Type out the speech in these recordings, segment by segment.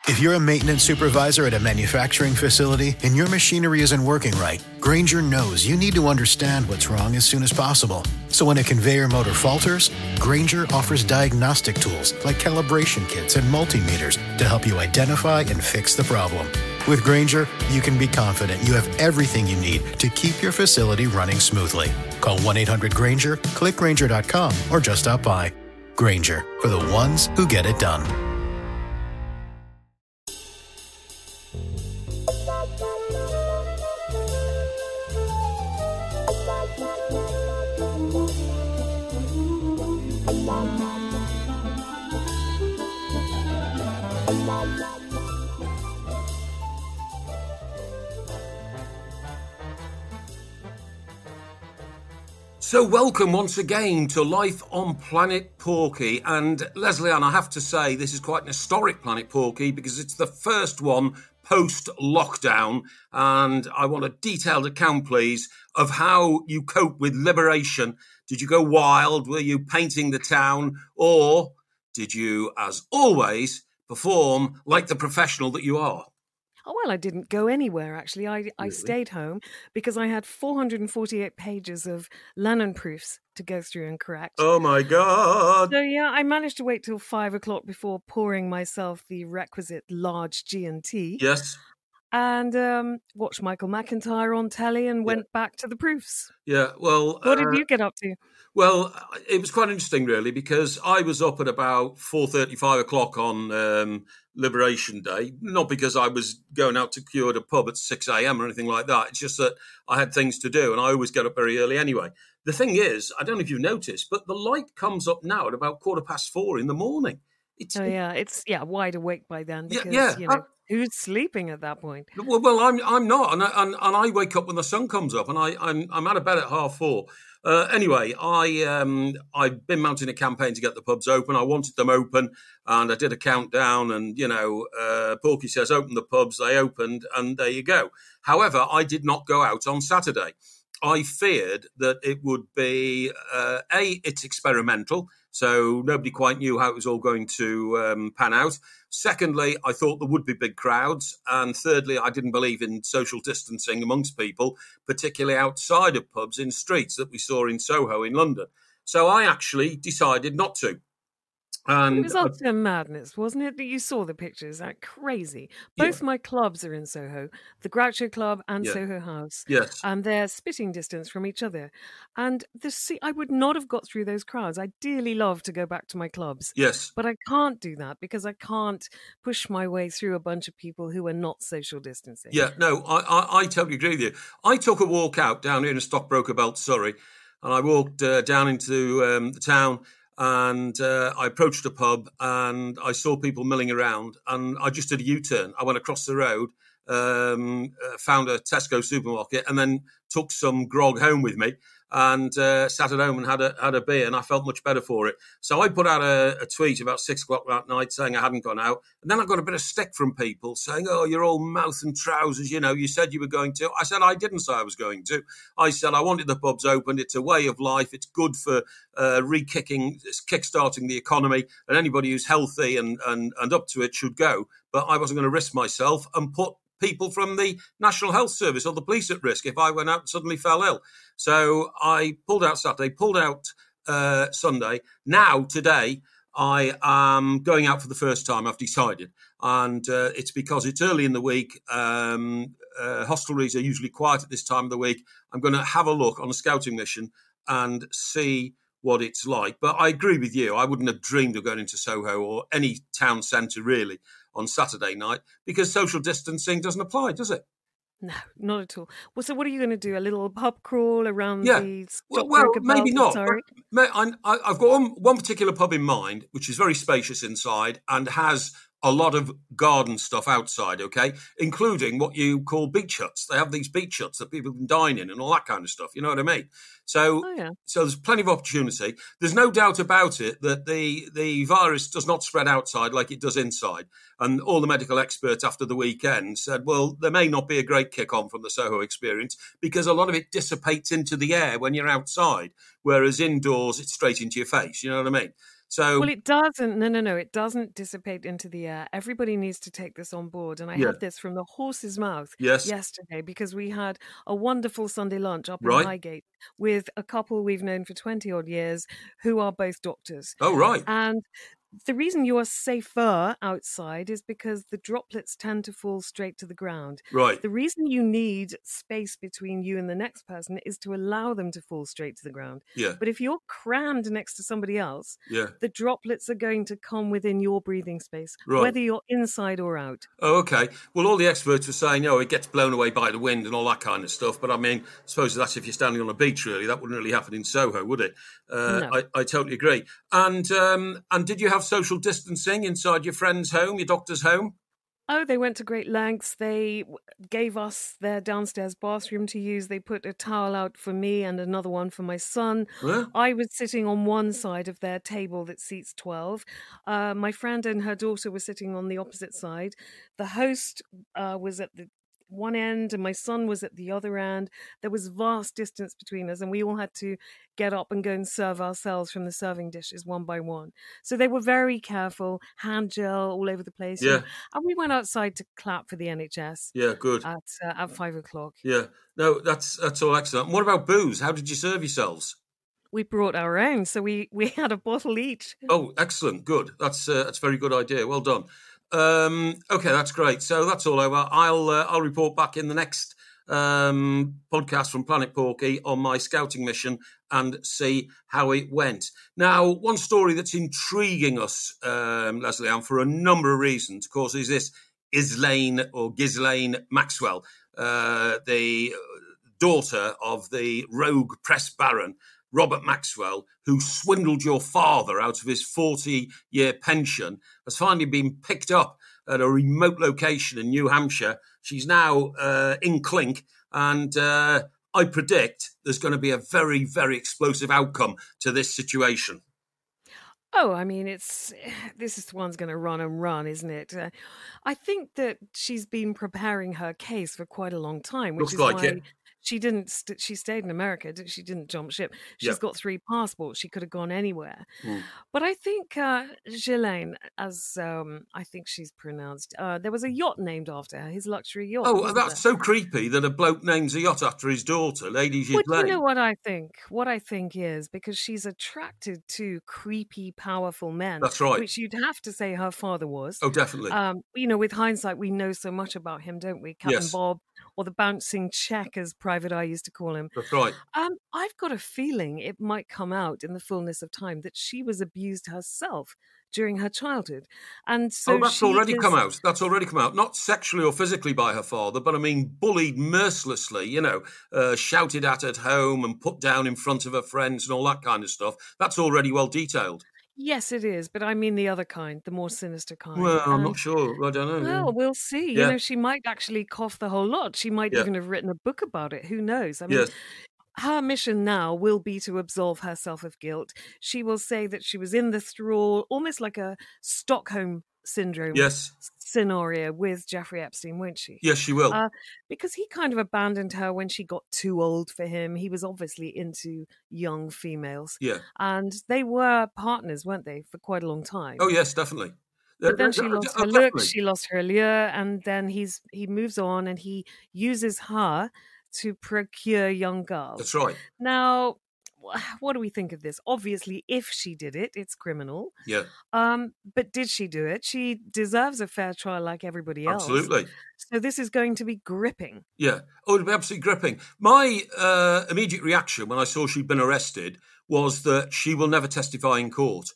If you're a maintenance supervisor at a manufacturing facility and your machinery isn't working right, Grainger knows you need to understand what's wrong as soon as possible. So when a conveyor motor falters, Grainger offers diagnostic tools like calibration kits and multimeters to help you identify and fix the problem. With Grainger, you can be confident you have everything you need to keep your facility running smoothly. Call 1-800-GRAINGER, click Grainger.com, or just stop by. Grainger, for the ones who get it done. So welcome once again to Life on Planet Porky. And Leslie Ann, I have to say this is quite an historic Planet Porky because it's the first one post-lockdown. And I want a detailed account, please, of how you cope with liberation. Did you go wild? Were you painting the town? Or did you, as always, perform like the professional that you are? Oh, well, I didn't go anywhere, actually. I stayed home because I had 448 pages of Lennon proofs to go through and correct. Oh, my God. So, yeah, I managed to wait till 5 o'clock before pouring myself the requisite large G&T. Yes. And watched Michael McIntyre on telly and went back to the proofs. Yeah, well... What did you get up to? Well, it was quite interesting, really, because I was up at about 4:30, 5 o'clock on Liberation Day, not because I was going out to cure the pub at 6 a.m. or anything like that. It's just that I had things to do, and I always get up very early anyway. The thing is, I don't know if you've noticed, but the light comes up now at about 4:15 in the morning. It's wide awake by then because, you know, who's sleeping at that point? Well, I'm not, and I wake up when the sun comes up, and I'm out of bed at 4:30. Anyway, I've been mounting a campaign to get the pubs open. I wanted them open, and I did a countdown. And Porky says, "Open the pubs." They opened, and there you go. However, I did not go out on Saturday. I feared that it would be it's experimental, so nobody quite knew how it was all going to pan out. Secondly, I thought there would be big crowds. And thirdly, I didn't believe in social distancing amongst people, particularly outside of pubs in streets that we saw in Soho in London. So I actually decided not to. And it was utter madness, wasn't it? That you saw the pictures, like crazy. Both my clubs are in Soho, the Groucho Club and Soho House. Yes. And they're spitting distance from each other. And I would not have got through those crowds. I dearly love to go back to my clubs. Yes. But I can't do that because I can't push my way through a bunch of people who are not social distancing. Yeah, no, I totally agree with you. I took a walk out down here in Stockbroker Belt, Surrey, and I walked down into the town. And I approached a pub and I saw people milling around and I just did a U-turn. I went across the road, found a Tesco supermarket and then took some grog home with me and sat at home and had a beer and I felt much better for it. So I put out a tweet about 6 o'clock that night saying I hadn't gone out. And then I got a bit of stick from people saying, "Oh, you're all mouth and trousers, you said you were going to." I said, I didn't say I was going to. I said I wanted the pubs open. It's a way of life. It's good for kickstarting the economy and anybody who's healthy and up to it should go. But I wasn't going to risk myself and put people from the National Health Service or the police at risk if I went out and suddenly fell ill. So I pulled out Saturday, pulled out Sunday. Now, today, I am going out for the first time, I've decided. And it's because it's early in the week. Hostelries are usually quiet at this time of the week. I'm going to have a look on a scouting mission and see what it's like. But I agree with you. I wouldn't have dreamed of going into Soho or any town centre, really, on Saturday night because social distancing doesn't apply, does it? No, not at all. Well, so what are you going to do? A little pub crawl around the Stockbroker Belt? Maybe not. Sorry. I've got one particular pub in mind, which is very spacious inside and has a lot of garden stuff outside, okay, including what you call beach huts. They have these beach huts that people can dine in and all that kind of stuff. You know what I mean? So, So there's plenty of opportunity. There's no doubt about it that the virus does not spread outside like it does inside. And all the medical experts after the weekend said, well, there may not be a great kick-on from the Soho experience because a lot of it dissipates into the air when you're outside, whereas indoors it's straight into your face. You know what I mean? So, well, it doesn't. No. It doesn't dissipate into the air. Everybody needs to take this on board. And I yeah, had this from the horse's mouth yes, yesterday because we had a wonderful Sunday lunch up in right. Highgate with a couple we've known for 20 odd years who are both doctors. Oh, right. And the reason you are safer outside is because the droplets tend to fall straight to the ground. Right. The reason you need space between you and the next person is to allow them to fall straight to the ground. Yeah. But if you're crammed next to somebody else, Yeah. the droplets are going to come within your breathing space, Right. whether you're inside or out. Oh, okay. Well, all the experts were saying, it gets blown away by the wind and all that kind of stuff. But I mean, I suppose that's if you're standing on a beach, really. That wouldn't really happen in Soho, would it? No. I totally agree. And did you have social distancing inside your friend's home, your doctor's home? Oh, they went to great lengths. They gave us their downstairs bathroom to use. They put a towel out for me and another one for my son. Huh? I was sitting on one side of their table that seats 12. My friend and her daughter were sitting on the opposite side. The host was at the one end and my son was at the other end. There was vast distance between us and we all had to get up and go and serve ourselves from the serving dishes one by one. So they were very careful, hand gel all over the place. Yeah. And we went outside to clap for the NHS. Yeah, good. At 5 o'clock. Yeah. No, that's all excellent. What about booze? How did you serve yourselves? We brought our own, so we had a bottle each. Oh, excellent. Good. That's a very good idea. Well done. Okay, that's great. So that's all over. I'll report back in the next podcast from Planet Porky on my scouting mission and see how it went. Now, one story that's intriguing us, Leslie Ann, for a number of reasons, of course, is this Ghislaine Maxwell, the daughter of the rogue press baron, Robert Maxwell, who swindled your father out of his 40-year pension, has finally been picked up at a remote location in New Hampshire. She's now in clink, and I predict there's going to be a very, very explosive outcome to this situation. Oh, I mean, this one's going to run and run, isn't it? I think that she's been preparing her case for quite a long time, which Looks is like why it. she didn't. She stayed in America. She didn't jump ship. She's got 3 passports. She could have gone anywhere. But I think Ghislaine, as I think she's pronounced, there was a yacht named after her, his luxury yacht. Oh, that's so creepy that a bloke names a yacht after his daughter, Lady Ghislaine. Well, you know what I think? What I think is because she's attracted to creepy, powerful men. That's right. Which you'd have to say her father was. Oh, definitely. With hindsight, we know so much about him, don't we? Captain Bob, or the bouncing check, as Private Eye used to call him. That's right. I've got a feeling it might come out in the fullness of time that she was abused herself during her childhood. And so that's already come out. That's already come out. Not sexually or physically by her father, but I mean bullied mercilessly, shouted at home and put down in front of her friends and all that kind of stuff. That's already well detailed. Yes, it is. But I mean the other kind, the more sinister kind. Well, I'm not sure. I don't know. Well, we'll see. Yeah. She might actually cough the whole lot. She might even have written a book about it. Who knows? I mean, her mission now will be to absolve herself of guilt. She will say that she was in the thrall, almost like a Stockholm syndrome scenario with Jeffrey Epstein, won't she? Yes, she will. Because he kind of abandoned her when she got too old for him. He was obviously into young females. Yeah. And they were partners, weren't they, for quite a long time? Oh, yes, definitely. But then she lost her look, she lost her allure, and then he moves on and he uses her to procure young girls. That's right. Now, what do we think of this? Obviously, if she did it, it's criminal. Yeah. But did she do it? She deserves a fair trial like everybody else. Absolutely. So this is going to be gripping. Yeah. Oh, it'll be absolutely gripping. My immediate reaction when I saw she'd been arrested was that she will never testify in court.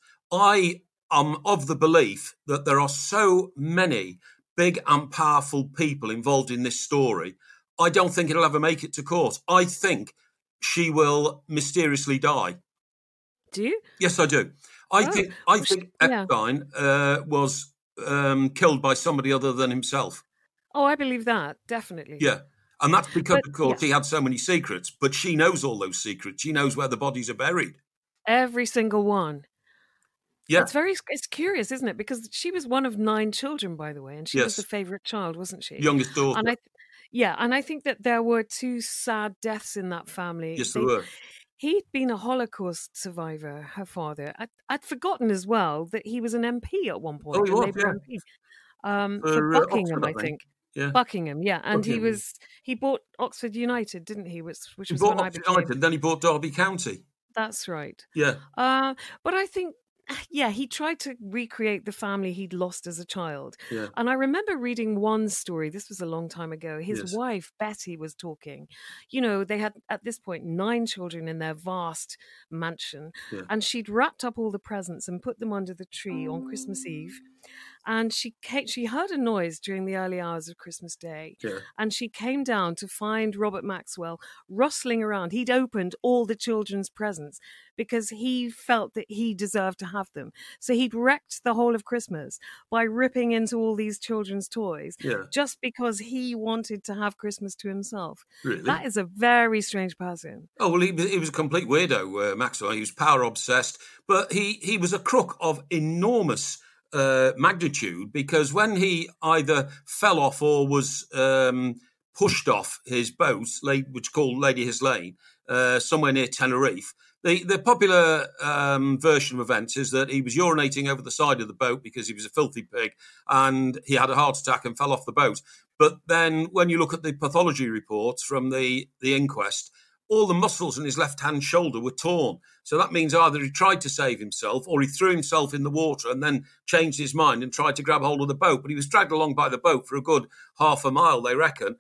I am of the belief that there are so many big and powerful people involved in this story. I don't think it'll ever make it to court. I think she will mysteriously die. Do you? Yes, I do. I think Epstein was killed by somebody other than himself. Oh, I believe that, definitely. Yeah. And that's because, of course, he had so many secrets. But she knows all those secrets. She knows where the bodies are buried. Every single one. Yeah. It's curious, isn't it? Because she was one of 9 children, by the way, and she was the favourite child, wasn't she? Youngest daughter. And I think that there were 2 sad deaths in that family. Yes, there were. He'd been a Holocaust survivor, her father. I'd forgotten as well that he was an MP at one Oh, point, he a was, Labour yeah. MP, for For Buckingham, Oxford, I I think. think. Yeah. Buckingham, yeah, and Buckingham. he bought Oxford United, didn't he? Which He was bought when I Oxford became. United, then he bought Derby County. That's right. Yeah. But I think, yeah, he tried to recreate the family he'd lost as a child. Yeah. And I remember reading one story, this was a long time ago. His Yes. wife, Betty, was talking. You know, they had, at this point, 9 children in their vast mansion. Yeah. And she'd wrapped up all the presents and put them under the tree on Christmas Eve. And she heard a noise during the early hours of Christmas Day. Yeah. And she came down to find Robert Maxwell rustling around. He'd opened all the children's presents because he felt that he deserved to have them. So he'd wrecked the whole of Christmas by ripping into all these children's toys just because he wanted to have Christmas to himself. Really? That is a very strange person. Oh, well, he was a complete weirdo, Maxwell. He was power obsessed, but he was a crook of enormous magnitude, because when he either fell off or was pushed off his boat, which called Lady Hislane, somewhere near Tenerife, the popular version of events is that he was urinating over the side of the boat because he was a filthy pig and he had a heart attack and fell off the boat. But then when you look at the pathology reports from the inquest, all the muscles in his left-hand shoulder were torn. So that means either he tried to save himself or he threw himself in the water and then changed his mind and tried to grab hold of the boat. But he was dragged along by the boat for a good half a mile, they reckon.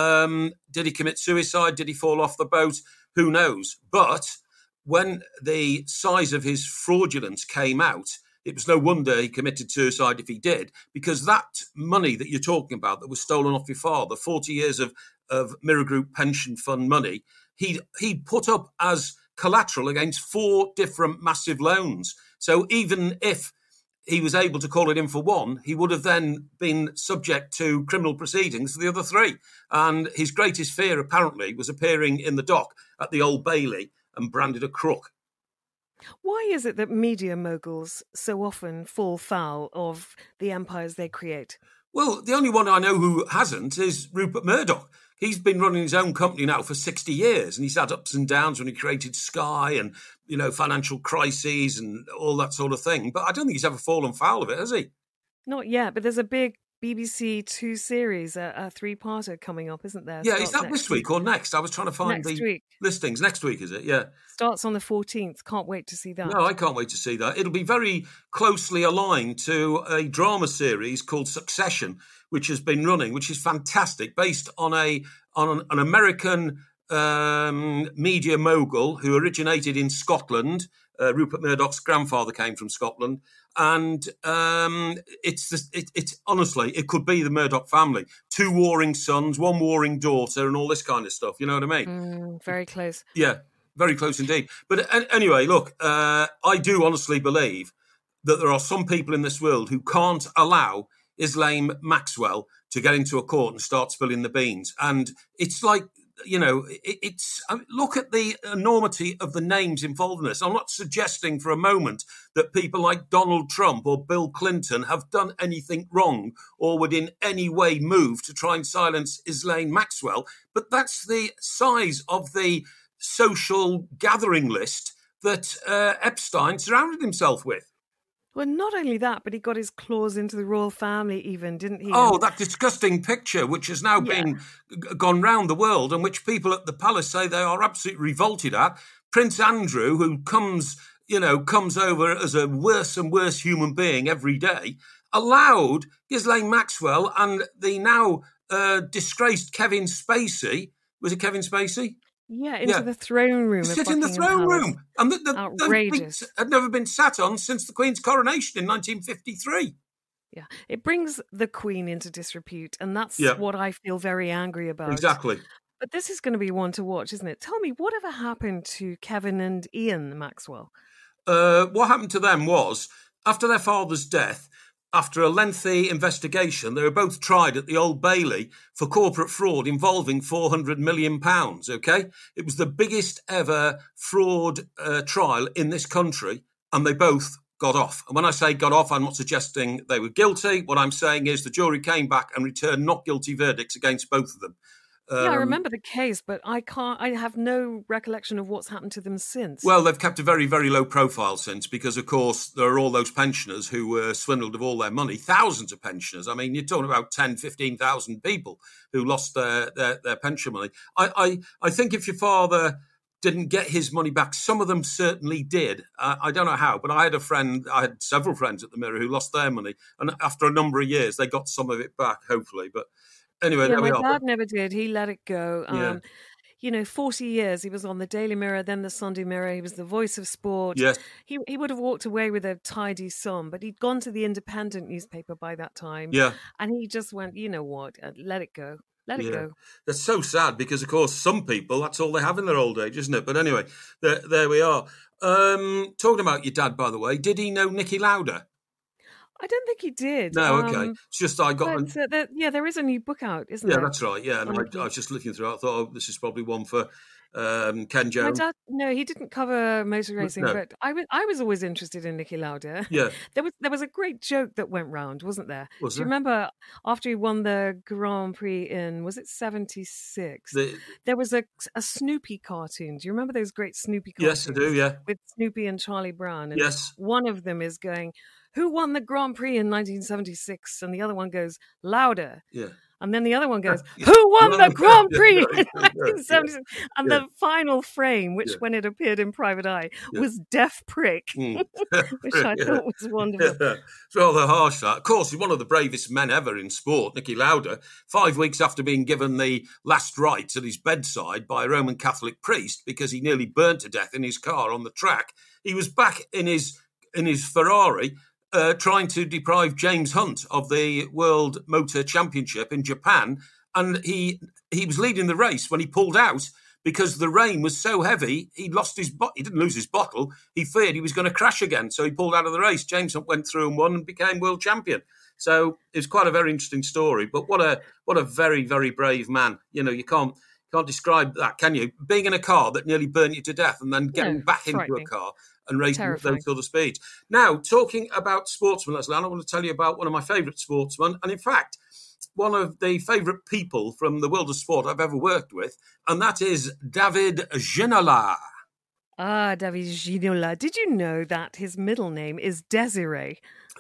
Did he commit suicide? Did he fall off the boat? Who knows? But when the size of his fraudulence came out, it was no wonder he committed suicide if he did, because that money that you're talking about that was stolen off your father, 40 years of Mirror Group pension fund money, he'd put up as collateral against 4 different massive loans. So even if he was able to call it in for one, he would have then been subject to criminal proceedings for the other 3. And his greatest fear, apparently, was appearing in the dock at the Old Bailey and branded a crook. Why is it that media moguls so often fall foul of the empires they create? Well, the only one I know who hasn't is Rupert Murdoch. He's been running his own company now for 60 years, and he's had ups and downs when he created Sky and, financial crises and all that sort of thing. But I don't think he's ever fallen foul of it, has he? Not yet, but there's a big BBC 2 series, a 3-parter coming up, isn't there? Yeah, is that this week or next? I was trying to find next week. Listings. Next week, is it? Yeah. Starts on the 14th. Can't wait to see that. No, I can't wait to see that. It'll be very closely aligned to a drama series called Succession, which has been running, which is fantastic, based on an American media mogul who originated in Scotland. Rupert Murdoch's grandfather came from Scotland, and it's honestly, it could be the Murdoch family. 2 warring sons, 1 warring daughter, and all this kind of stuff. You know what I mean? Very close. Yeah, very close indeed. But anyway, look, I do honestly believe that there are some people in this world who can't allow Ghislaine Maxwell to get into a court and start spilling the beans. And it's like, look at the enormity of the names involved in this. I'm not suggesting for a moment that people like Donald Trump or Bill Clinton have done anything wrong or would in any way move to try and silence Ghislaine Maxwell. But that's the size of the social gathering list that Epstein surrounded himself with. Well, not only that, but he got his claws into the royal family even, didn't he? Oh, that disgusting picture, which has now been gone round the world and which people at the palace say they are absolutely revolted at. Prince Andrew, who comes over as a worse and worse human being every day, allowed Ghislaine Maxwell and the now disgraced Kevin Spacey. Was it Kevin Spacey? Yeah, into the throne room. Sit in the throne room. And outrageous. The had never been sat on since the Queen's coronation in 1953. Yeah, it brings the Queen into disrepute, and that's what I feel very angry about. Exactly. But this is going to be one to watch, isn't it? Tell me, whatever happened to Kevin and Ian Maxwell? What happened to them was, after their father's death, after a lengthy investigation, they were both tried at the Old Bailey for corporate fraud involving £400 million, okay? It was the biggest ever fraud trial in this country, and they both got off. And when I say got off, I'm not suggesting they were guilty. What I'm saying is the jury came back and returned not guilty verdicts against both of them. Yeah, I remember the case, but I have no recollection of what's happened to them since. Well, they've kept a very, very low profile since, because, of course, there are all those pensioners who were swindled of all their money, thousands of pensioners. I mean, you're talking about 10, 15,000 people who lost their pension money. I think if your father didn't get his money back, some of them certainly did. I don't know how, but I had several friends at the Mirror who lost their money, and after a number of years, they got some of it back, hopefully. But anyway, yeah, there we my are. dad never did. He let it go. Yeah. 40 years he was on the Daily Mirror, then the Sunday Mirror. He was the voice of sport. Yes. He would have walked away with a tidy sum, but he'd gone to the Independent newspaper by that time. Yeah. And he just went, you know what, let it go. Let it go. That's so sad, because, of course, some people, that's all they have in their old age, isn't it? But anyway, there we are. Talking about your dad, by the way, did he know Niki Lauda? I don't think he did. No, okay. It's just I got... there is a new book out, isn't there? Yeah, that's right, yeah. And I was just looking through it. I thought, this is probably one for Ken Jones. My dad, no, he didn't cover motor racing, No. but I was always interested in Niki Lauda. Yeah. There was a great joke that went round, wasn't there? Was Do you there? remember after he won the Grand Prix in, was it 76? There was a Snoopy cartoon. Do you remember those great Snoopy cartoons? Yes, I do, yeah. With Snoopy and Charlie Brown. And Yes. one of them is going, who won the Grand Prix in 1976? And the other one goes, Lauda. Yeah. And then the other one goes, who won the Grand Prix in 1976? And Yeah. the final frame, which when it appeared in Private Eye, was Deaf Prick, which I thought was wonderful. It's rather harsh, that. Of course, he's one of the bravest men ever in sport, Niki Lauda. 5 weeks after being given the last rites at his bedside by a Roman Catholic priest because he nearly burnt to death in his car on the track, he was back in his Ferrari, trying to deprive James Hunt of the World Motor Championship in Japan. And he was leading the race when he pulled out because the rain was so heavy, he lost his he didn't lose his bottle. He feared he was going to crash again. So he pulled out of the race. James Hunt went through and won and became world champion. So it's quite a very interesting story. But what a very, very brave man. You know, you can't describe that, can you? Being in a car that nearly burnt you to death and then getting back into a car and racing at those sort of speeds. Now, talking about sportsmen, Leslie, I want to tell you about one of my favourite sportsmen, and in fact, one of the favourite people from the world of sport I've ever worked with, and that is David Ginola. Ah, David Ginola. Did you know that his middle name is Desiree?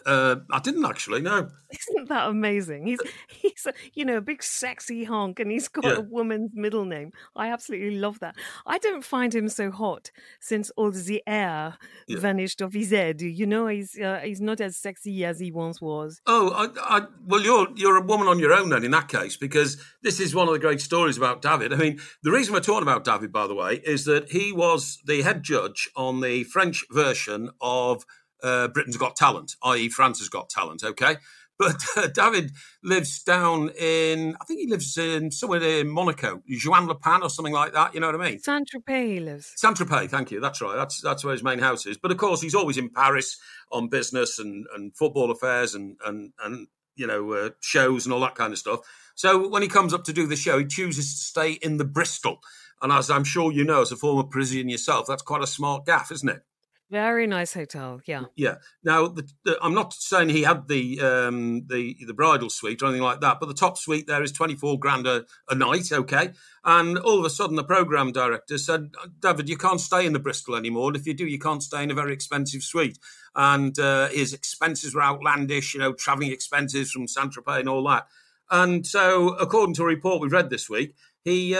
I didn't actually, no. Isn't that amazing? He's a big sexy honk, and he's got a woman's middle name. I absolutely love that. I don't find him so hot since all the air vanished off his head. You know, he's not as sexy as he once was. Oh, well, you're a woman on your own then in that case, because this is one of the great stories about David. I mean, the reason we're talking about David, by the way, is that he was the head judge on the French version of Britain's Got Talent, i.e. France's Got Talent, okay? But David lives down in, I think he lives in somewhere in Monaco, Juan-le-Pin or something like that, you know what I mean? Saint-Tropez he lives. Saint-Tropez, thank you, that's right, that's where his main house is. But of course, he's always in Paris on business and football affairs and shows and all that kind of stuff. So when he comes up to do the show, he chooses to stay in the Bristol. And as I'm sure you know, as a former Parisian yourself, that's quite a smart gaff, isn't it? Very nice hotel, yeah. Yeah. Now, I'm not saying he had the bridal suite or anything like that, but the top suite there is 24 grand a night, okay? And all of a sudden, the programme director said, David, you can't stay in the Bristol anymore. And if you do, you can't stay in a very expensive suite. And his expenses were outlandish, travelling expenses from Saint-Tropez and all that. And so, according to a report we've read this week, he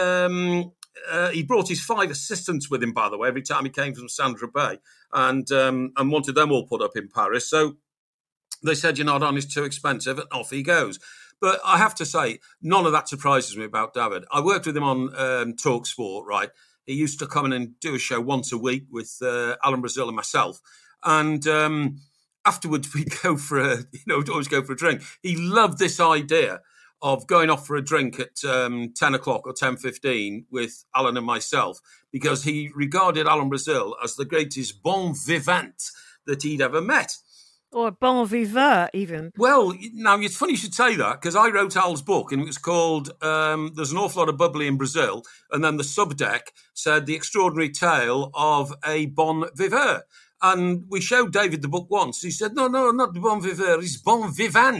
brought his 5 assistants with him, by the way, every time he came from Saint-Tropez, and wanted them all put up in Paris. So they said, you're not on, it's too expensive, and off he goes. But I have to say, none of that surprises me about David. I worked with him on Talk Sport, right? He used to come in and do a show once a week with Alan Brazil and myself. And afterwards, we'd always go for a drink. He loved this idea of going off for a drink at 10 o'clock or 10:15 with Alan and myself, because he regarded Alan Brazil as the greatest bon vivant that he'd ever met. Or bon vivant, even. Well, now, it's funny you should say that, because I wrote Al's book, and it was called There's an Awful Lot of Bubbly in Brazil, and then the subdeck said The Extraordinary Tale of a Bon Viveur. And we showed David the book once. He said, no, not bon viveur, it's bon vivant.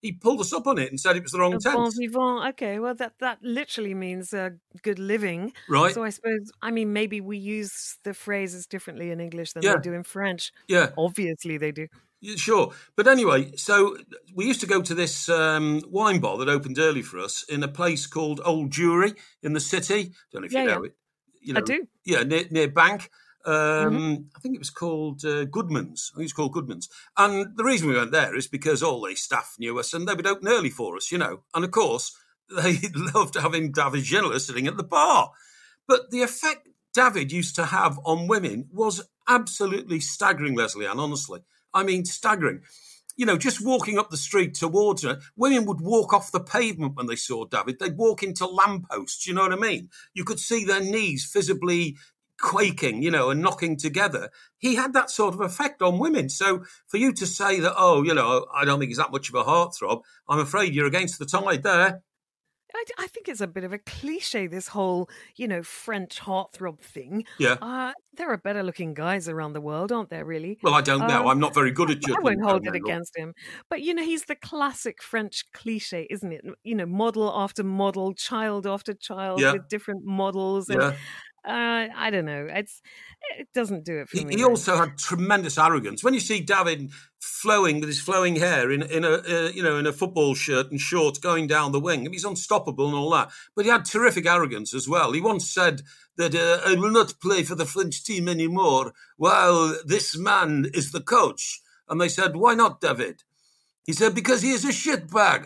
he pulled us up on it and said it was the wrong Bon tense. vivant. Okay, well, that literally means good living. Right. So I suppose, maybe we use the phrases differently in English than Yeah. they do in French. Yeah. Obviously they do. Yeah, sure. But anyway, so we used to go to this wine bar that opened early for us in a place called Old Jewry in the city. Don't know if you know it. You know, I do. Yeah, near Bank. I think it was called Goodman's. I think it's called Goodman's. And the reason we went there is because all the staff knew us and they would open early for us, And of course, they loved having David Ginola sitting at the bar. But the effect David used to have on women was absolutely staggering, Leslie Ann, honestly. I mean, staggering. Just walking up the street towards her, women would walk off the pavement when they saw David. They'd walk into lampposts, you know what I mean? You could see their knees visibly quaking, and knocking together. He had that sort of effect on women. So for you to say that, I don't think he's that much of a heartthrob, I'm afraid you're against the tide there. I think it's a bit of a cliche, this whole, French heartthrob thing. Yeah. There are better looking guys around the world, aren't there, really? Well, I don't know. I'm not very good at judging. I won't hold it against him. But, he's the classic French cliche, isn't it? Model after model, child after child with different models. And, I don't know. It doesn't do it for me. He also had tremendous arrogance. When you see David flowing with his flowing hair in a football shirt and shorts going down the wing, he's unstoppable and all that. But he had terrific arrogance as well. He once said that I will not play for the French team anymore while this man is the coach. And they said, why not, David? He said, because he is a shitbag,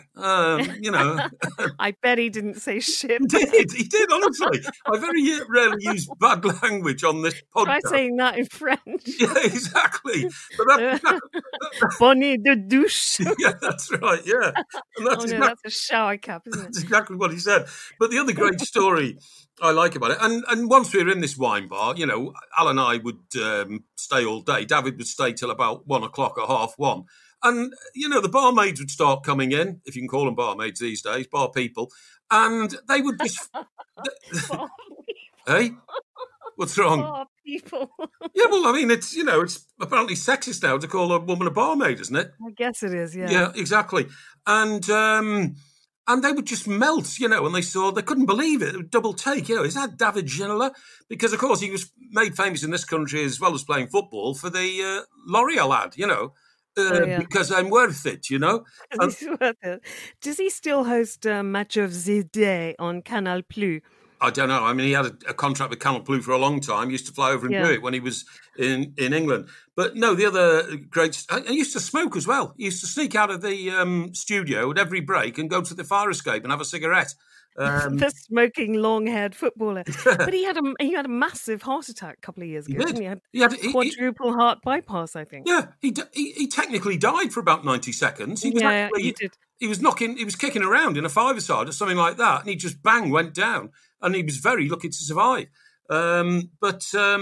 I bet he didn't say shit. He did, honestly. I very rarely use bad language on this podcast. Try saying that in French. Yeah, exactly. But Bonnet de douche. Yeah, that's right, yeah. And that's a shower cap, isn't it? That's exactly what he said. But the other great story I like about it, and once we were in this wine bar, Al and I would stay all day. David would stay till about 1 o'clock or 1:30. And, the barmaids would start coming in, if you can call them barmaids these days, bar people, and they would just... Hey? What's wrong? Bar people. Yeah, well, I mean, it's apparently sexist now to call a woman a barmaid, isn't it? I guess it is, yeah. Yeah, exactly. And they would just melt, and they couldn't believe it. It would double take, is that David Ginola? Because, of course, he was made famous in this country as well as playing football for the L'Oreal ad, because I'm worth it, He's worth it. Does he still host Match of the Day on Canal Plus? I don't know. I mean, he had a contract with Canal Plus for a long time. He used to fly over and do it when he was in England. But no, the other great... I used to smoke as well. He used to sneak out of the studio at every break and go to the fire escape and have a cigarette. The smoking, long-haired footballer. But he had a massive heart attack a couple of years ago, didn't he? He had quadruple heart bypass, I think. Yeah, he technically died for about 90 seconds. He did. He was kicking around in a five-a-side or something like that, and he just bang went down, and he was very lucky to survive. But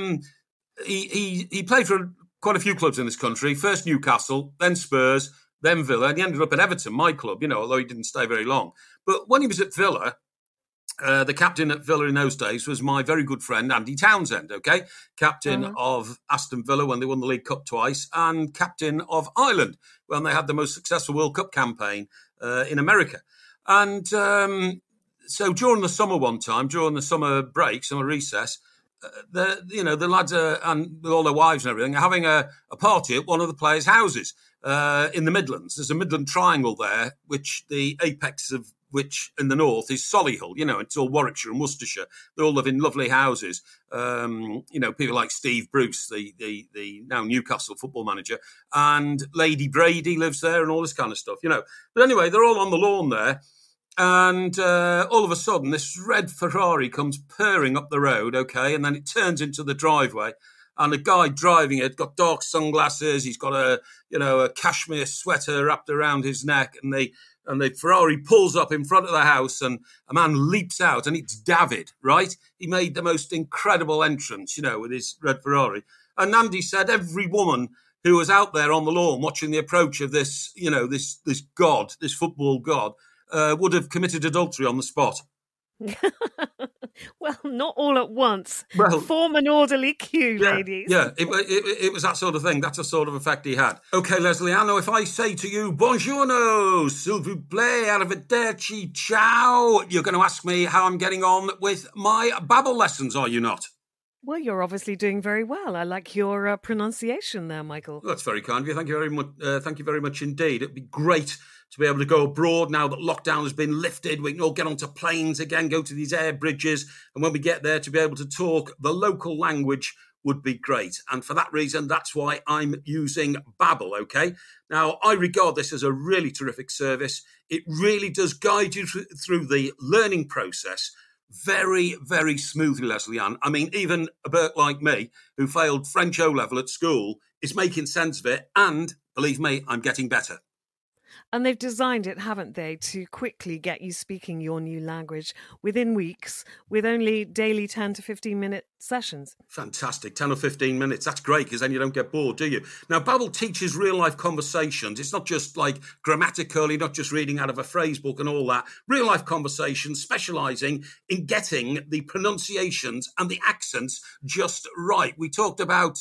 he played for quite a few clubs in this country. First Newcastle, then Spurs, then Villa, and he ended up at Everton, my club. Although he didn't stay very long. But when he was at Villa. The captain at Villa in those days was my very good friend, Andy Townsend, captain of Aston Villa when they won the League Cup twice, and captain of Ireland when they had the most successful World Cup campaign in America. And so during the summer one time, during the summer break, summer recess, the lads and with all their wives and everything are having a party at one of the players' houses in the Midlands. There's a Midland Triangle there, which the apex of which in the north is Solihull. It's all Warwickshire and Worcestershire. They all live in lovely houses. People like Steve Bruce, the now Newcastle football manager, and Lady Brady lives there and all this kind of stuff, But anyway, they're all on the lawn there. And all of a sudden, this red Ferrari comes purring up the road, and then it turns into the driveway. And the guy driving it got dark sunglasses. He's got a cashmere sweater wrapped around his neck, and the Ferrari pulls up in front of the house and a man leaps out, and it's David, right? He made the most incredible entrance, with his red Ferrari. And Andy said every woman who was out there on the lawn watching the approach of this, this god, this football god, would have committed adultery on the spot. Well, not all at once. Well, form an orderly queue, yeah, ladies. yeah, it was that sort of thing. That's the sort of effect he had. Okay, Leslie Ann, now if I say to you, buongiorno, s'il vous plaît, arrivederci, ciao, you're going to ask me how I'm getting on with my Babbel lessons, are you not? Well, you're obviously doing very well. I like your pronunciation there, Michael. Well, that's very kind of you. Thank you very much. Thank you very much indeed. It'd be great to be able to go abroad now that lockdown has been lifted. We can all get onto planes again, go to these air bridges, and when we get there, to be able to talk the local language would be great. And for that reason, that's why I'm using Babbel, okay? Now, I regard this as a really terrific service. It really does guide you through the learning process very, very smoothly, Leslie Ann. I mean, even a Bert like me, who failed French O-level at school, is making sense of it. And, believe me, I'm getting better. And they've designed it, haven't they, to quickly get you speaking your new language within weeks with only daily 10 to 15 minute sessions. Fantastic. 10 or 15 minutes. That's great because then you don't get bored, do you? Now, Babbel teaches real life conversations. It's not just like grammatical, you're not just reading out of a phrase book and all that. Real life conversations, specialising in getting the pronunciations and the accents just right. We talked about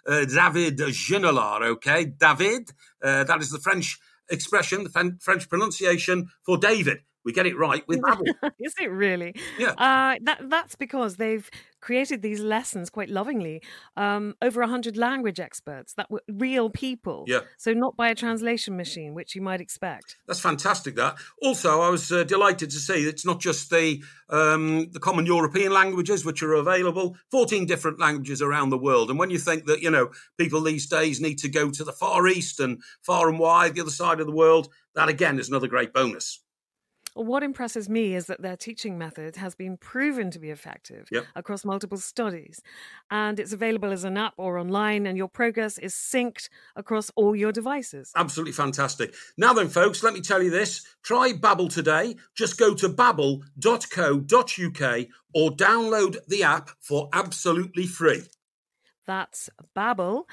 David Ginola, okay? David, that is the French expression, the French pronunciation for David. We get it right with Babbel. Is it really? Yeah. That's because they've created these lessons quite lovingly. Over 100 language experts that were real people. Yeah. So not by a translation machine, which you might expect. That's fantastic, that. Also, I was delighted to see it's not just the common European languages which are available, 14 different languages around the world. And when you think that, you know, people these days need to go to the Far East and far and wide, the other side of the world, that again is another great bonus. What impresses me is that their teaching method has been proven to be effective across multiple studies. And it's available as an app or online, and your progress is synced across all your devices. Absolutely fantastic. Now then, folks, let me tell you this. Try Babbel today. Just go to babbel.co.uk or download the app for absolutely free. That's Babbel,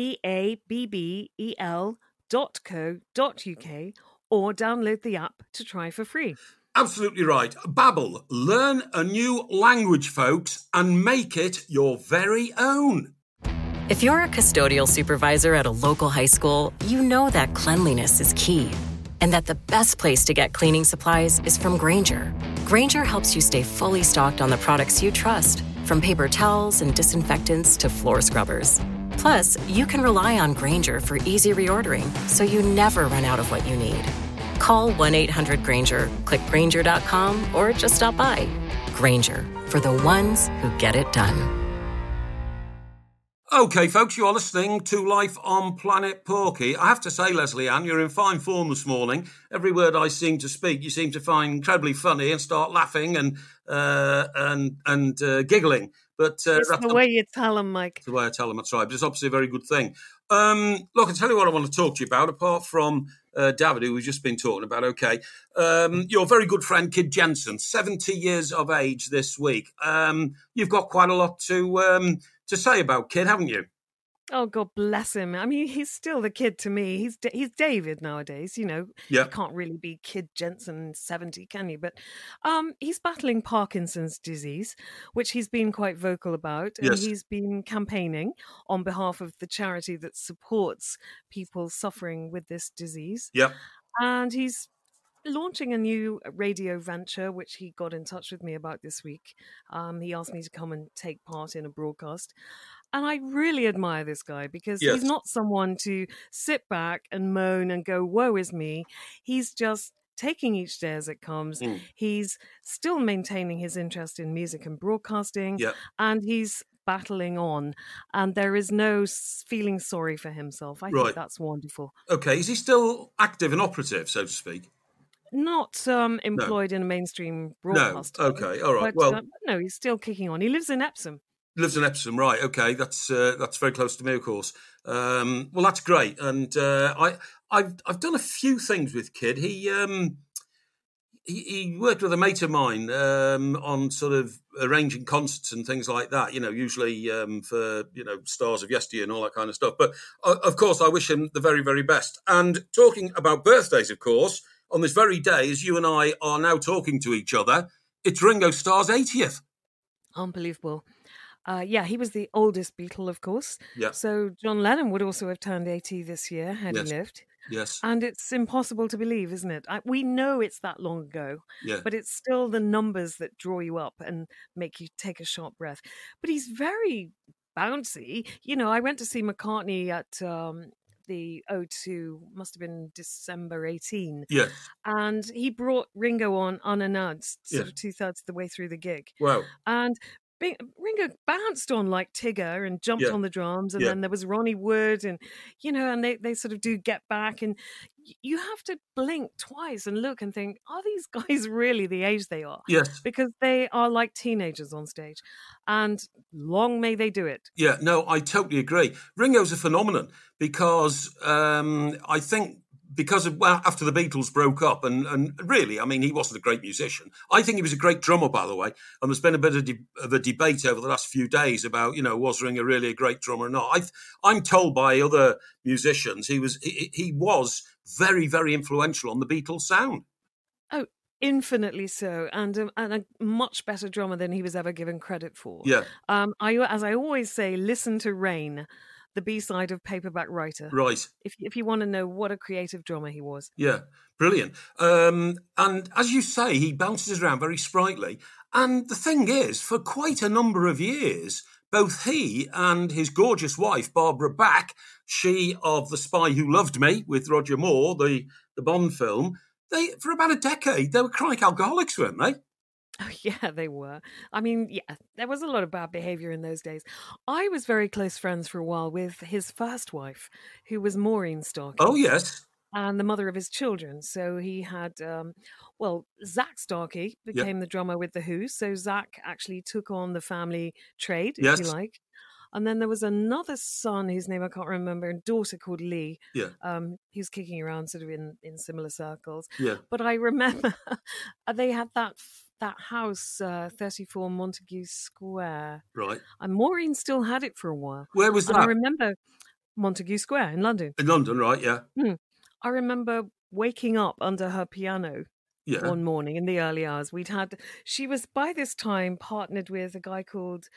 babbel.co.uk, or download the app to try for free. Absolutely right. Babbel. Learn a new language, folks, and make it your very own. If you're a custodial supervisor at a local high school, you know that cleanliness is key and that the best place to get cleaning supplies is from Grainger. Grainger helps you stay fully stocked on the products you trust, from paper towels and disinfectants to floor scrubbers. Plus, you can rely on Grainger for easy reordering, so you never run out of what you need. Call 1-800-GRAINGER, click Grainger.com, or just stop by. Grainger, for the ones who get it done. Okay, folks, you are listening to Life on Planet Porky. I have to say, Leslie Ann, you're in fine form this morning. Every word I seem to speak, you seem to find incredibly funny and start laughing and giggling. But it's the way you tell them, Mike. It's the way I tell them, that's right. But it's obviously a very good thing. Look, I'll tell you what I want to talk to you about, apart from David, who we've just been talking about, okay. Your very good friend, Kid Jensen, 70 years of age this week. You've got quite a lot to say about Kid, haven't you? Oh, God bless him. I mean, he's still the kid to me. He's David nowadays, you know. Yeah. You can't really be Kid Jensen 70, can you? But he's battling Parkinson's disease, which he's been quite vocal about. And Yes. he's been campaigning on behalf of the charity that supports people suffering with this disease. Yeah. And he's launching a new radio venture, which he got in touch with me about this week. He asked me to come and take part in a broadcast. And I really admire this guy because Yes. he's not someone to sit back and moan and go, woe is me. He's just taking each day as it comes. He's still maintaining his interest in music and broadcasting. Yeah. And he's battling on. And there is no feeling sorry for himself. I Right. think that's wonderful. Okay, is he still active and operative, so to speak? Not employed in a mainstream broadcast. No. Okay. All right. But, Well, no, he's still kicking on. He lives in Epsom. lives in Epsom, right? Okay, that's very close to me, of course. Well, that's great, and I've done a few things with Kid. He worked with a mate of mine on sort of arranging concerts and things like that. You know, usually for stars of yesteryear and all that kind of stuff. But of course, I wish him the very, very best. And talking about birthdays, of course, on this very day, as you and I are now talking to each other, it's Ringo Starr's 80th. Unbelievable. Yeah, he was the oldest Beatle, of course. Yeah. So John Lennon would also have turned 80 this year had he Yes. lived. Yes. And it's impossible to believe, isn't it? We know it's that long ago, Yeah. but it's still the numbers that draw you up and make you take a sharp breath. But he's very bouncy. You know, I went to see McCartney at the O2, must have been December 18. Yeah. And he brought Ringo on unannounced, sort Yeah. of 2/3 of the way through the gig. Wow. And Ringo bounced on like Tigger and jumped Yeah. on the drums, and Yeah. then there was Ronnie Wood, and and they sort of do Get Back, and you have to blink twice and look and think, are these guys really the age they are? Yes. Because they are like teenagers on stage, and long may they do it. Yeah, no, I totally agree. Ringo's a phenomenon because I think because of after the Beatles broke up, and really, I mean, he wasn't a great musician. I think he was a great drummer, by the way. And there's been a bit of a debate over the last few days about, was Ringo really a great drummer or not? I'm told by other musicians he was very, very influential on the Beatles sound. Oh, infinitely so, and a much better drummer than he was ever given credit for. Yeah. As I always say, listen to Rain, the B-side of Paperback Writer. Right. If you want to know what a creative drummer he was. Yeah, brilliant. And as you say, he bounces around very sprightly. And the thing is, for quite a number of years, both he and his gorgeous wife, Barbara Bach, she of The Spy Who Loved Me with Roger Moore, the Bond film, for about a decade, they were chronic alcoholics, weren't they? Oh, yeah, they were. I mean, yeah, there was a lot of bad behavior in those days. I was very close friends for a while with his first wife, who was Maureen Starkey. Oh, yes. And the mother of his children. So he had, Zach Starkey became the drummer with The Who. So Zach actually took on the family trade, if you like. And then there was another son whose name I can't remember, and daughter called Lee. Yeah. He was kicking around sort of in similar circles. Yeah. But I remember they had that house, 34 Montague Square. Right. And Maureen still had it for a while. Where was that? And I remember Montague Square in London. In London, right, yeah. I remember waking up under her piano one morning in the early hours. She was by this time partnered with a guy called